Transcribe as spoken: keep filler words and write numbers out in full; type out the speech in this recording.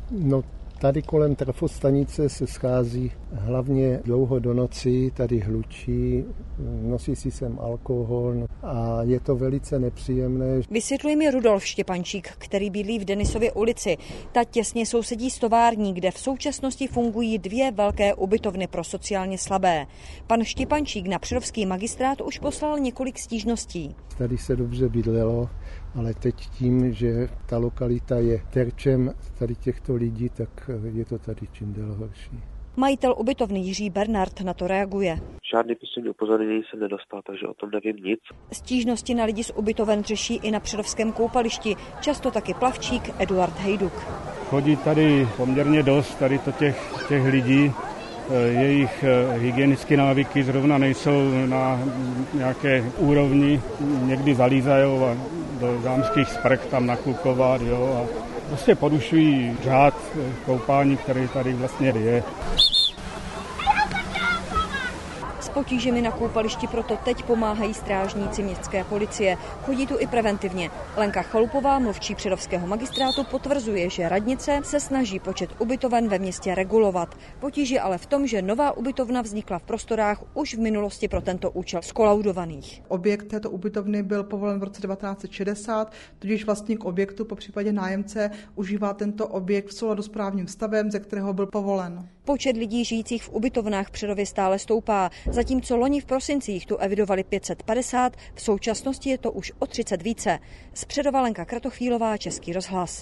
No, tady kolem trafostanice se schází hlavně dlouho do noci, tady hlučí, nosí si sem alkohol a je to velice nepříjemné. Vysvětluje mi Rudolf Štěpančík, který bydlí v Denisově ulici. Ta těsně sousedí s tovární, kde v současnosti fungují dvě velké ubytovny pro sociálně slabé. Pan Štěpančík na přerovský magistrát už poslal několik stížností. Tady se dobře bydlelo, ale teď tím, že ta lokalita je terčem tady těchto lidí, tak je to tady čím dál horší. Majitel ubytovny Jiří Bernard na to reaguje. Žádný písemný upozornění jsem nedostal, takže o tom nevím nic. Stížnosti na lidi z ubytoven řeší i na přerovském koupališti, často taky plavčík Eduard Hejduk. Chodí tady poměrně dost tady to těch, těch lidí. Jejich hygienické návyky zrovna nejsou na nějaké úrovni, někdy zalízají do dámských sprch tam nakukovat, jo, a prostě porušují řád koupání, který tady vlastně je. S potížemi na koupališti proto teď pomáhají strážníci městské policie. Chodí tu i preventivně. Lenka Chalupová, mluvčí přerovského magistrátu, potvrzuje, že radnice se snaží počet ubytoven ve městě regulovat. Potíž je ale v tom, že nová ubytovna vznikla v prostorách už v minulosti pro tento účel zkolaudovaných. Objekt této ubytovny byl povolen v roce devatenáct set šedesát, tudíž vlastník objektu, popřípadě nájemce, užívá tento objekt v souladu s právním stavem, ze kterého byl povolen. Počet lidí žijících v ubytovnách v Přerově stále stoupá. Zatímco loni v prosinci jich tu evidovali pět set padesát, v současnosti je to už o třicet více. Z Přerova Lenka Kratochvílová, Český rozhlas.